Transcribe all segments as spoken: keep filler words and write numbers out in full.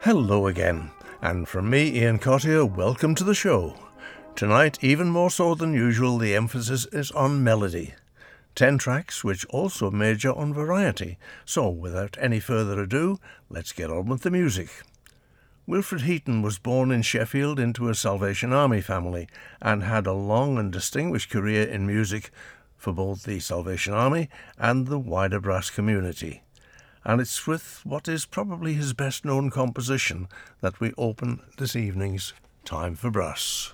Hello again, and from me, Ian Cottier, welcome to the show. Tonight, even more so than usual, the emphasis is on melody. Ten tracks which also major on variety, so without any further ado, let's get on with the music. Wilfred Heaton was born in Sheffield into a Salvation Army family and had a long and distinguished career in music for both the Salvation Army and the wider brass community. And it's with what is probably his best-known composition that we open this evening's Time for Brass.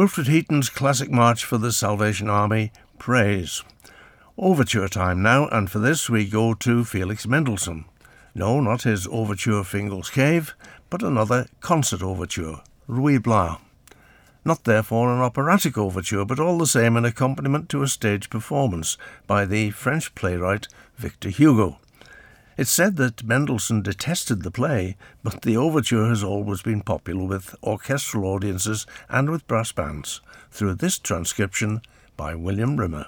Wilfred Heaton's classic march for the Salvation Army, Praise. Overture time now, and for this we go to Felix Mendelssohn. No, not his overture Fingal's Cave, but another concert overture, Ruy Blas. Not therefore an operatic overture, but all the same an accompaniment to a stage performance by the French playwright Victor Hugo. It's said that Mendelssohn detested the play, but the overture has always been popular with orchestral audiences and with brass bands, through this transcription by William Rimmer.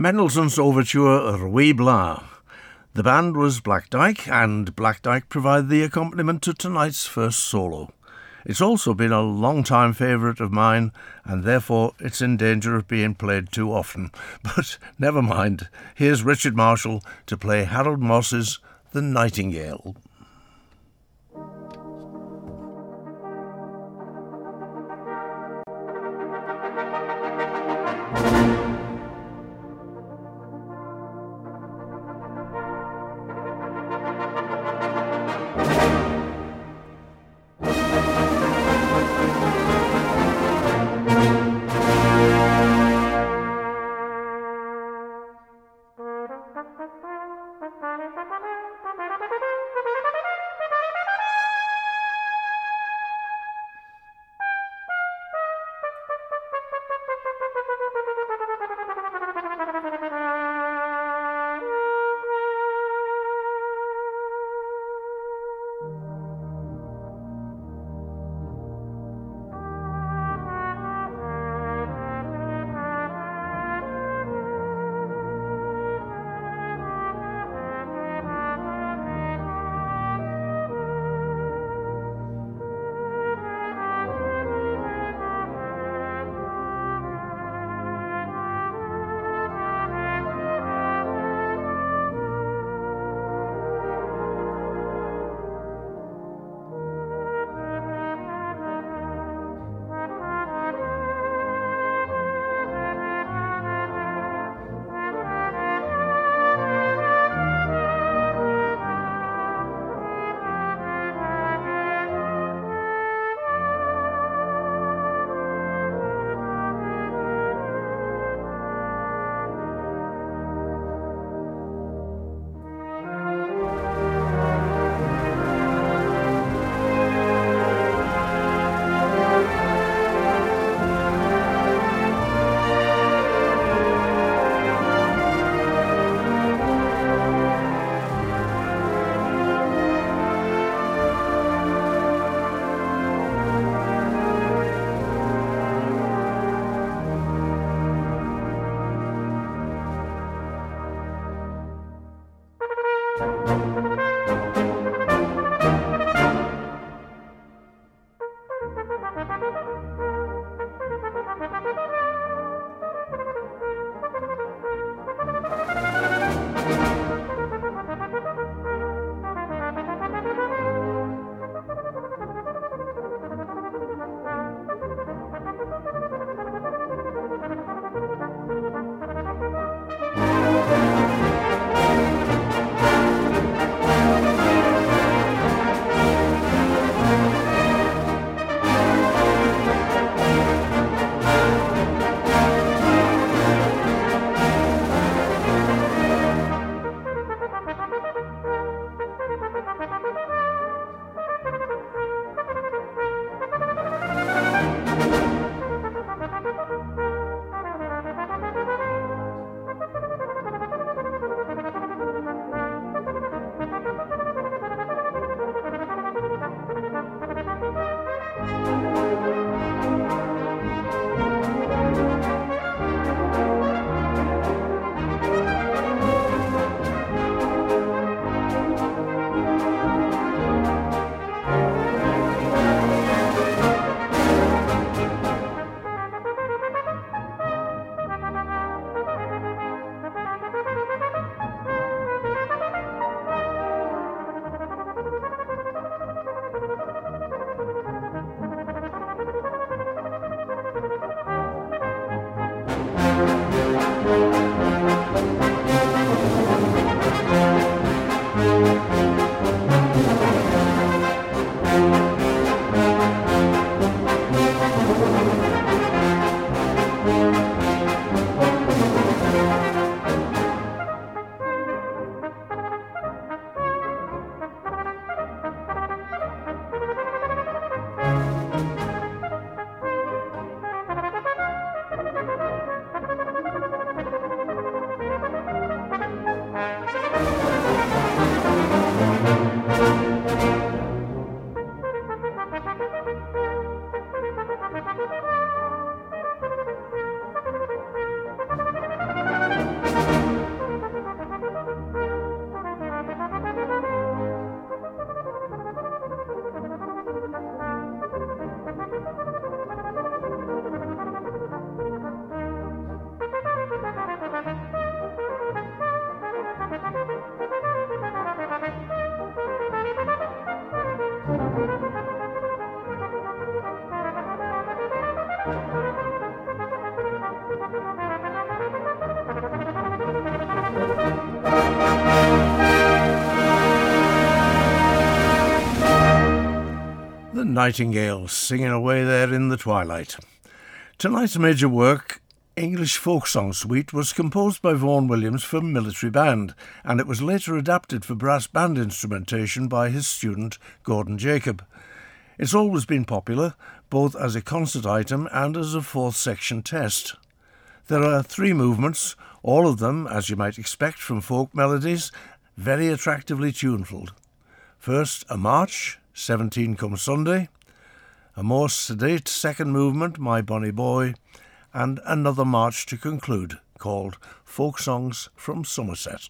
Mendelssohn's overture Ruy Blas. The band was Black Dyke, and Black Dyke provided the accompaniment to tonight's first solo. It's also been a long-time favourite of mine, and therefore it's in danger of being played too often. But never mind, here's Richard Marshall to play Harold Moss's The Nightingale. Thank you. nightingales singing away there in the twilight. Tonight's major work, English Folk Song Suite, was composed by Vaughan Williams for military band, and it was later adapted for brass band instrumentation by his student Gordon Jacob. It's always been popular, both as a concert item and as a fourth section test. There are three movements, all of them, as you might expect from folk melodies, very attractively tuneful. First, a march, seventeen Come Sunday, a more sedate second movement, My Bonny Boy, and another march to conclude, called Folk Songs from Somerset.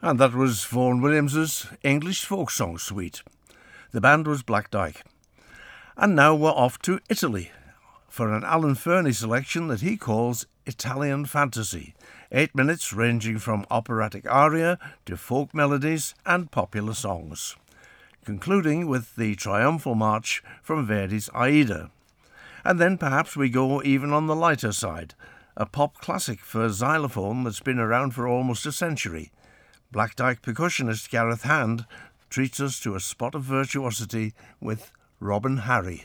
And that was Vaughan Williams's English folk song suite. The band was Black Dyke. And now we're off to Italy for an Alan Fernie selection that he calls Italian Fantasy. Eight minutes ranging from operatic aria to folk melodies and popular songs, concluding with the triumphal march from Verdi's Aida. And then perhaps we go even on the lighter side, a pop classic for xylophone that's been around for almost a century. Black Dyke percussionist Gareth Hand treats us to a spot of virtuosity with Robin Harry.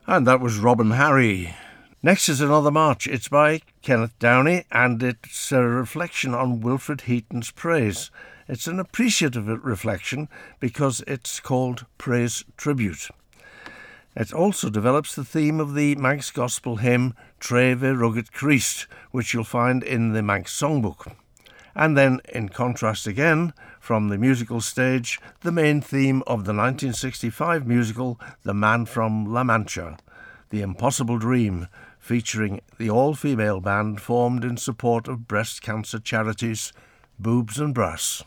And that was Robin Harry. Next is another march. It's by Kenneth Downey, and it's a reflection on Wilfred Heaton's praise. It's an appreciative reflection because it's called Praise Tribute. It also develops the theme of the Manx Gospel hymn Treve Rugged Christ, which you'll find in the Manx Songbook. And then, in contrast again, from the musical stage, the main theme of the nineteen sixty-five musical The Man from La Mancha, The Impossible Dream, featuring the all-female band formed in support of breast cancer charities Boobs and Brass.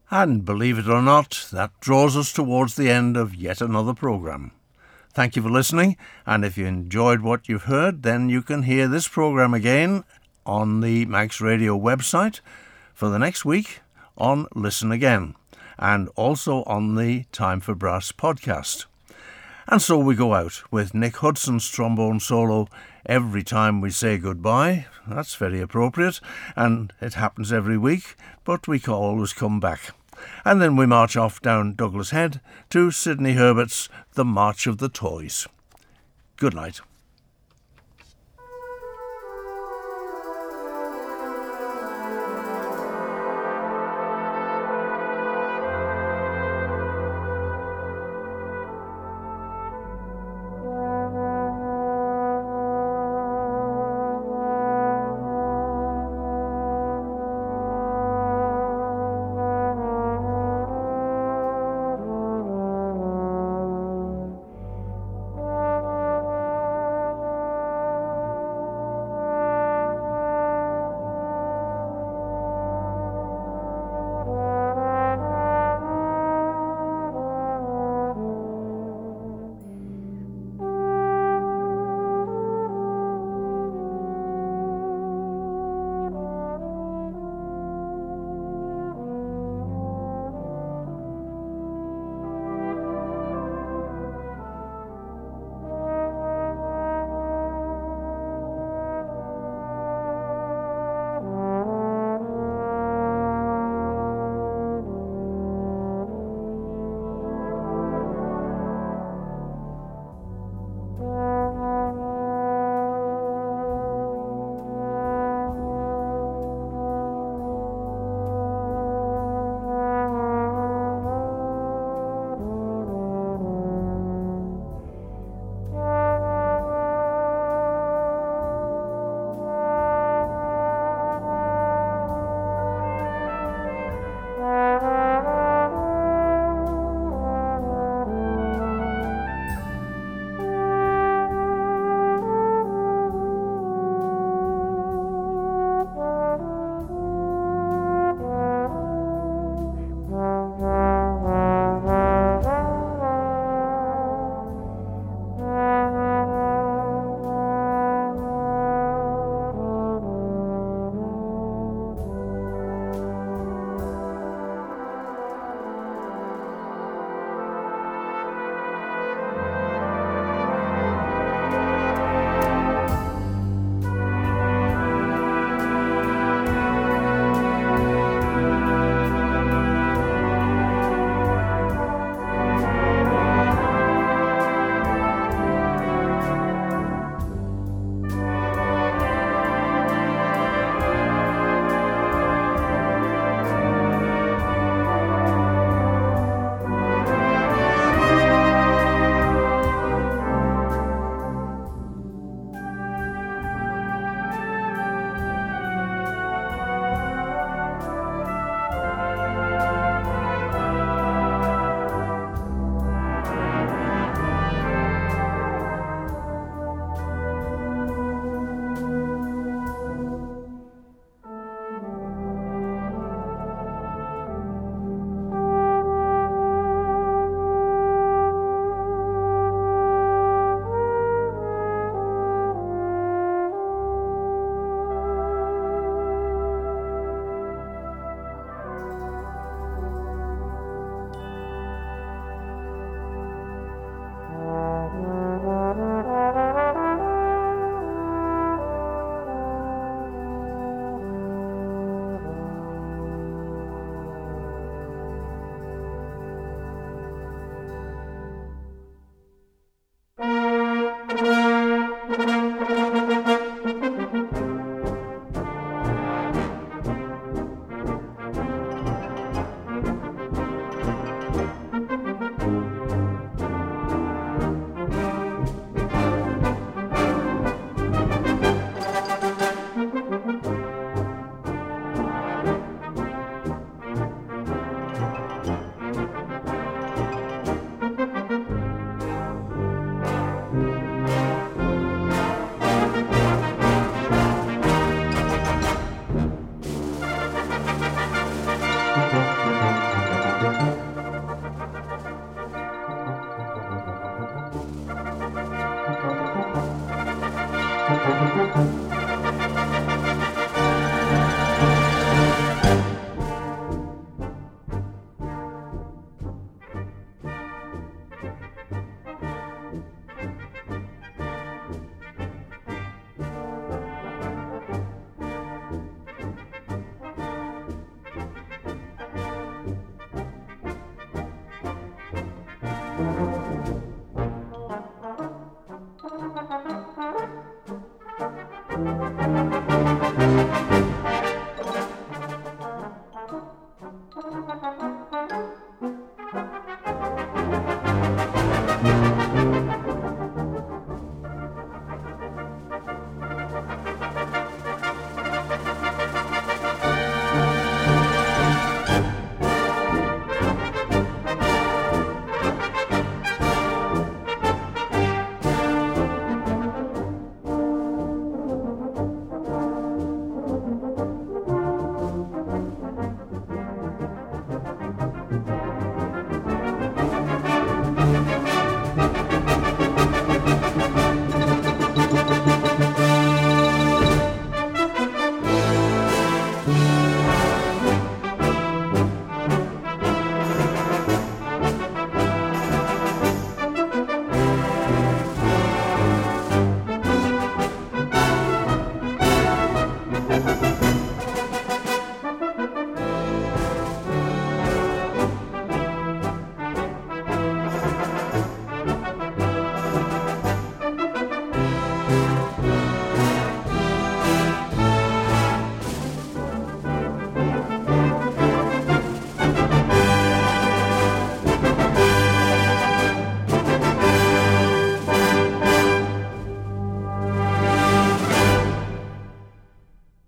And believe it or not, that draws us towards the end of yet another programme. Thank you for listening, and if you enjoyed what you've heard, then you can hear this programme again on the Manx Radio website for the next week on Listen Again, and also on the Time for Brass podcast. And so we go out with Nick Hudson's trombone solo every time we say goodbye. That's very appropriate, and it happens every week, but we can always come back. And then we march off down Douglas Head to Sidney Herbert's The March of the Toys. Good night.